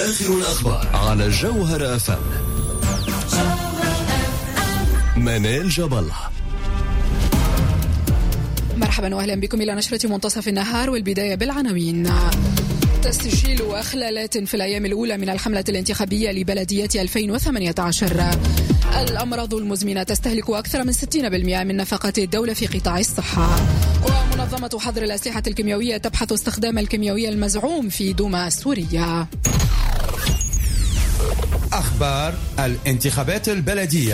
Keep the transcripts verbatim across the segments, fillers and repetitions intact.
آخر الأخبار على جوهر أف أم. منال جبل. مرحبا وأهلا بكم إلى نشرة منتصف النهار، والبداية بالعناوين. تسجيل أخلالات في الأيام الأولى من الحملة الانتخابية لبلدية ألفين وثمانية عشر. الأمراض المزمنة تستهلك أكثر من ستين بالمئة من نفقات الدولة في قطاع الصحة. ومنظمة حظر الأسلحة الكيميائية تبحث استخدام الكيميائي المزعوم في دوما السورية. أخبار الانتخابات البلدية.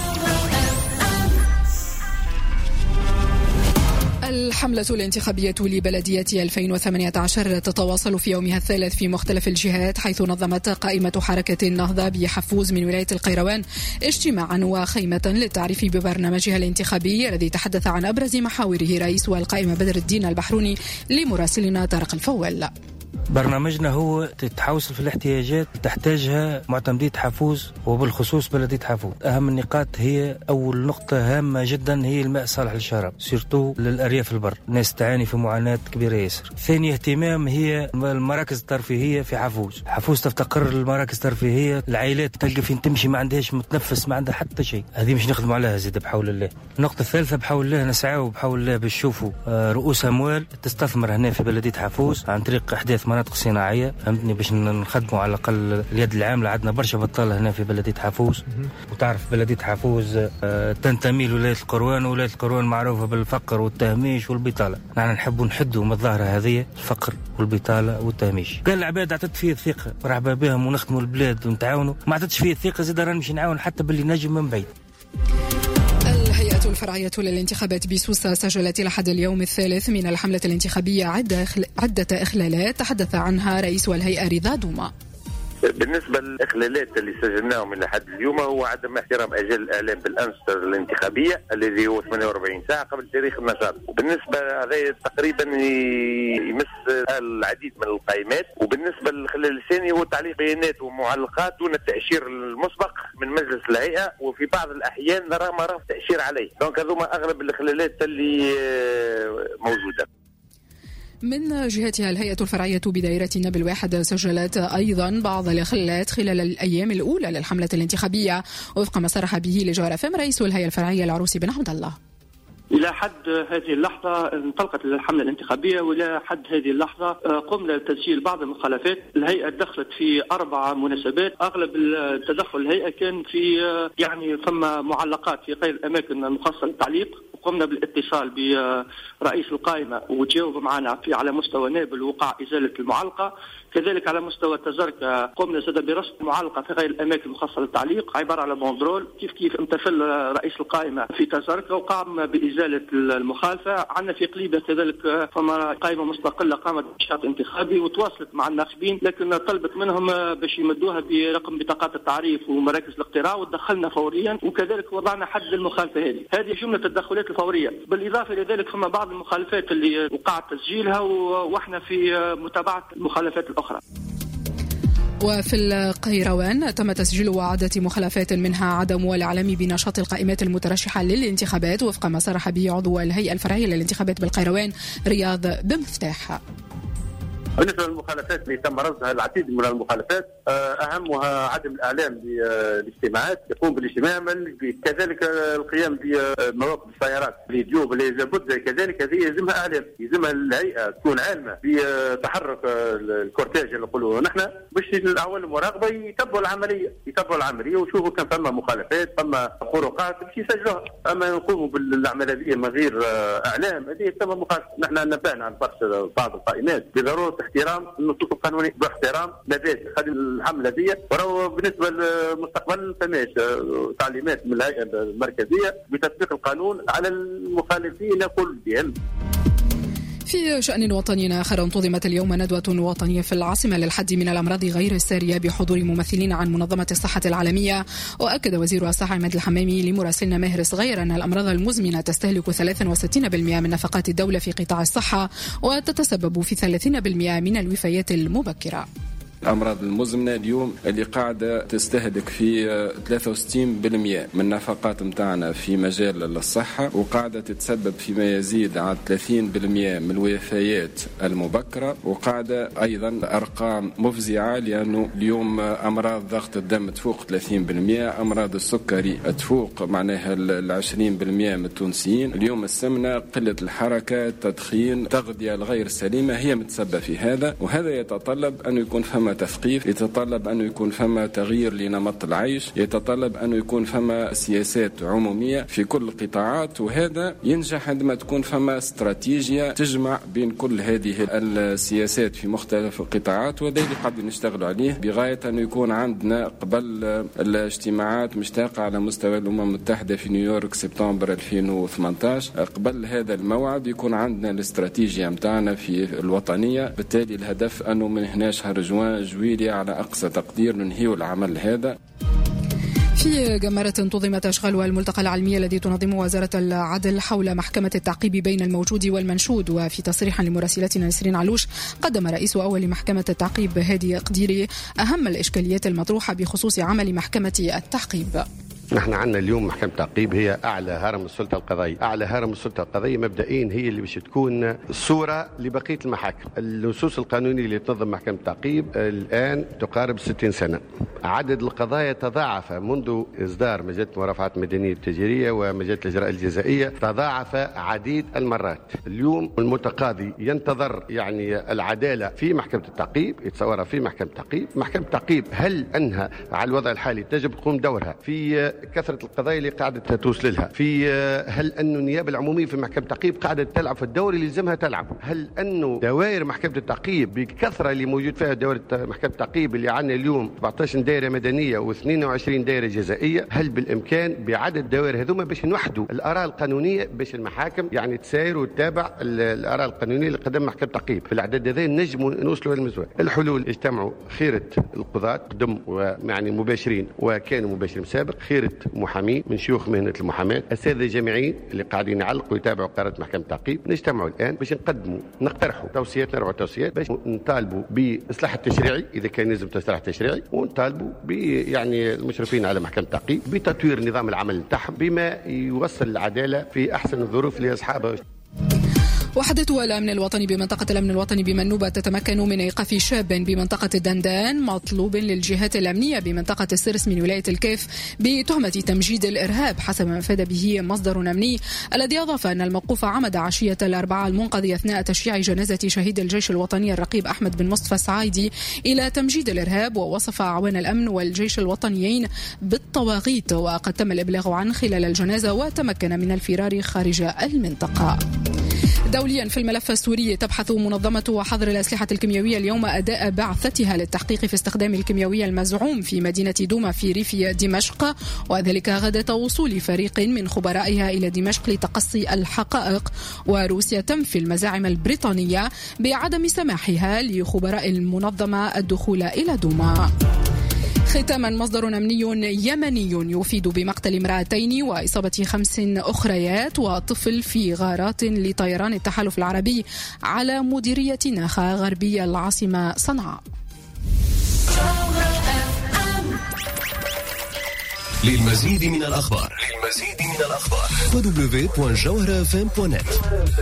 الحملة الانتخابية لبلدية ألفين وثمانية عشر تتواصل في يومها الثالث في مختلف الجهات، حيث نظمت قائمة حركة النهضة بحفوز من ولاية القيروان اجتماعا وخيمة للتعريف ببرنامجها الانتخابي الذي تحدث عن أبرز محاوره رئيس والقائمة بدر الدين البحروني لمراسلنا طارق الفول. برنامجنا هو تتحوصل في الاحتياجات تحتاجها معتمدية حفوز، وبالخصوص بلدية حفوز. أهم النقاط هي أول نقطة هامة جدا هي الماء الصالح للشراب، سيرتو للأرياف البر، ناس تعاني في معاناة كبيرة ياسر. ثاني اهتمام هي المراكز الترفيهية في حفوز. حفوز تفتقر المراكز الترفيهية، العائلات تلقى فين تمشي ما عندهاش متنفس، ما عندها حتى شيء، هذه مش نخدموا عليها زيد بحول الله. النقطة الثالثة بحول الله نسعى بحول الله بنشوفوا رؤوس أموال تستثمر هنا في بلدية حفوز عن طريق إحداث مناطق صناعية، فهمتني، باش نخدموا على الأقل اليد العاملة. عندنا برشا بطالة هنا في بلدية حفوز، وتعرف بلدية حفوز تنتمي لولاية القروان، وولاية القروان معروفة بالفقر والتهميش والبطالة. نحن نحبوا نحدوا من الظاهرة هذه، الفقر والبطالة والتهميش. قال العباد عطت فيه الثقة مرحبا بهم ونخدموا البلاد ونتعاونوا، ما عطتش فيه الثقة زيد راني مش نعاون حتى باللي نجم من بعيد. الهيئة الفرعية للانتخابات بسوسة سجلت لحد اليوم الثالث من الحملة الانتخابية عدة عدة إخلالات تحدث عنها رئيس الهيئة رضا دوما. بالنسبة للإخلالات اللي سجلناهم إلى حد اليوم هو عدم احترام أجل الإعلام بالأمس الانتخابية الذي هو ثمانية وأربعين ساعة قبل تاريخ النشاط. وبالنسبة هذا تقريبا يمس العديد من القائمات. وبالنسبة للخلال الثاني هو تعليق بيانات ومعلقات دون التأشير المسبق من مجلس الهيئة، وفي بعض الأحيان نرى مرة تأشير عليه. دونك هذوما أغلب الإخلالات اللي موجودة. من جهتها الهيئة الفرعية بدائرة النبل واحد سجلت أيضا بعض الإخلالات خلال الأيام الأولى للحملة الانتخابية، وفق ما صرح به لجوهر أف أم رئيس الهيئة الفرعية العروسي بن عبد الله. إلى حد هذه اللحظة انطلقت الحملة الانتخابية، وإلى حد هذه اللحظة قمنا بتسجيل بعض المخالفات. الهيئة دخلت في أربع مناسبات، أغلب التدخل الهيئة كان في يعني ثم معلقات في غير الأماكن المخصصة للتعليق. قمنا بالاتصال برئيس القائمة وتجاوب معنا في على مستوى نابل وقع إزالة المعلقة. كذلك على مستوى التزركة قمنا زاد برصد معلقة في غير الأماكن المخصصة للتعليق، عبارة على بوندرول. كيف كيف امتثل رئيس القائمة في تزركة وقام بإزالة المخالفة. عندنا في قليبة كذلك فما قائمة مستقلة قامت بنشاط انتخابي وتواصلت مع الناخبين، لكن طلبت منهم باش يمدوها برقم بطاقات التعريف ومراكز الاقتراع، ودخلنا فوريا. وكذلك وضعنا حد للمخالفة هذه. هذه جملة التدخلات الفورية. بالإضافة إلى ذلك فما بعض المخالفات اللي وقعت تسجيلها وإحنا في متابعة المخالفات الأخرى. وفي القيروان تم تسجيل عدة مخالفات، منها عدم الإعلام بنشاط القائمات المترشحة للانتخابات، وفق ما صرح به عضو الهيئة الفرعية للانتخابات بالقيروان رياض بمفتاح. بالنسبة للمخالفات اللي تم رصدها العديد من المخالفات، أهمها عدم الإعلام بالاجتماعات، يقوم بالاجتماع، كذلك القيام بمواقف السيارات الفيديو اللي لابد كذلك هذه يلزمها إعلام، يلزمها الهيئة تكون عالمة بتحرك الكورتاج اللي نقولوا نحن، باش الأعوان المراقبة يتبعوا العملية يتبعوا العملية ويشوفوا كان فما مخالفات فما خروقات باش يسجلوها. أما نقوموا بالعملية هذه من غير إعلام هذه تم مخالفة. نحن نبهنا عن برشا بعض القائمات بضرورة احترام النصوص القانونية، باحترام لابد خلي الحملة دي. وراه بالنسبة للمستقبل فماش تعليمات من الهيئة المركزية بتطبيق القانون على المخالفين كلهم. في شأن وطني آخر، انتظمت اليوم ندوة وطنية في العاصمة للحد من الأمراض غير السارية بحضور ممثلين عن منظمة الصحة العالمية. وأكد وزير الصحة عماد الحمامي لمراسلنا ماهر صغير أن الأمراض المزمنة تستهلك ثلاثة وستين بالمئة من نفقات الدولة في قطاع الصحة، وتتسبب في ثلاثين بالمئة من الوفيات المبكرة. الأمراض المزمنة اليوم اللي قاعدة تستهلك في ثلاثة وستين بالمئة من النفقات متاعنا في مجال الصحة، وقاعدة تتسبب فيما يزيد على ثلاثين بالمئة من الوفيات المبكرة، وقاعدة أيضا أرقام مفزعة لأنه اليوم أمراض ضغط الدم تفوق ثلاثين بالمئة، أمراض السكري تفوق معناها العشرين بالمئة من التونسيين. اليوم السمنة، قلة الحركة، التدخين، التغذية الغير سليمة هي متسبب في هذا، وهذا يتطلب أن يكون فما تثقيف، يتطلب أن يكون فما تغيير لنمط العيش، يتطلب أن يكون فما سياسات عمومية في كل القطاعات، وهذا ينجح عندما تكون فما استراتيجية تجمع بين كل هذه السياسات في مختلف القطاعات، وهذا اللي قاعدين نشتغلوا عليه بغاية أن يكون عندنا قبل الاجتماعات مشتاقة على مستوى الأمم المتحدة في نيويورك سبتمبر ألفين وثمانية عشر، قبل هذا الموعد يكون عندنا الاستراتيجية متاعنا في الوطنية. بالتالي الهدف أنه من هنا شهر جوان جويلي على أقصى تقدير ننهي العمل هذا. في جمارة تنظمت أشغالها الملتقى العلمي الذي تنظمه وزارة العدل حول محكمة التعقيب بين الموجود والمنشود. وفي تصريح لمراسلتنا نسرين علوش قدم رئيس أول محكمة التعقيب هادي قديري أهم الإشكاليات المطروحة بخصوص عمل محكمة التعقيب. نحن عندنا اليوم محكمة التعقيب هي أعلى هرم السلطة القضائية. أعلى هرم السلطة القضائية مبدئيا هي اللي باش تكون صورة لبقية المحاكم. النصوص القانونية اللي تنظم محكمة التعقيب الآن تقارب ستين سنة. عدد القضايا تضاعف منذ إصدار مجلة مرافعات المدنية التجارية ومجلة الإجراء الجزائية، تضاعف عديد المرات. اليوم المتقاضي ينتظر يعني العدالة في محكمة التعقيب، يتصورها في محكمة التعقيب. محكمة التعقيب هل أنها على الوضع الحالي تجب تقوم دورها في كثرة القضايا اللي قاعدة توصل لها، في هل أنه النيابة العمومية في محكمة التعقيب قاعدة تلعب في الدور اللي لازمها تلعب، هل أنه دوائر محكمة التعقيب بكثرة اللي موجود فيها دوائر محكمة التعقيب اللي عندنا اليوم سبعة عشر دائرة مدنية واثنين وعشرين دائرة جزائية، هل بالإمكان بعدد دوائر هذوما باش نوحدوا الآراء القانونية باش المحاكم يعني تساير وتتابع الآراء القانونية اللي قدم محكمة التعقيب. في العدد هذا نجموا نوصلوا للمزوى. الحلول اجتمعوا خيرة القضاة قدم ويعني مباشرين وكانوا مباشرين سابق، خيرة محامين من شيوخ مهنة المحاماة، أساتذة جامعيين اللي قاعدين يعلقوا ويتابعوا قرارات محكمة التعقيب. نجتمعوا الآن باش نقدموا نقترحوا توصيات، نرفعوا توصيات باش نطالبوا بإصلاح التشريعي إذا كان لازم إصلاح تشريعي، ونطالبوا ب يعني المشرفين على محكمة التعقيب بتطوير نظام العمل بتاعهم بما يوصل العدالة في أحسن الظروف لأصحابها. وحدة الأمن الوطني بمنطقة الأمن الوطني بمنوبة تتمكن من إيقاف شاب بمنطقة الدندان مطلوب للجهات الأمنية بمنطقة السرس من ولاية الكيف بتهمة تمجيد الإرهاب حسب ما أفاد به مصدر أمني، الذي أضاف أن الموقوف عمد عشية الأربعاء المنقضي أثناء تشييع جنازة شهيد الجيش الوطني الرقيب أحمد بن مصطفى السعايدي إلى تمجيد الإرهاب، ووصف أعوان الأمن والجيش الوطنيين بالطواغيت، وقد تم الإبلاغ عنه خلال الجنازة وتمكن من الفرار خارج المنطقة. دوليا في الملف السوري، تبحث منظمة حظر الأسلحة الكيميائية اليوم أداء بعثتها للتحقيق في استخدام الكيميائية المزعوم في مدينة دوما في ريف دمشق، وذلك غدا وصول فريق من خبرائها إلى دمشق لتقصي الحقائق. وروسيا تنفي المزاعم البريطانية بعدم سماحها لخبراء المنظمة الدخول إلى دوما. ختاما، مصدر أمني يمني يفيد بمقتل امرأتين وإصابة خمس أخريات وطفل في غارات لطيران التحالف العربي على مديرية ناخا غربية العاصمة صنعاء. للمزيد من الأخبار للمزيد من الأخبار دبليو دبليو دبليو دوت جوهرة إف إم دوت نت.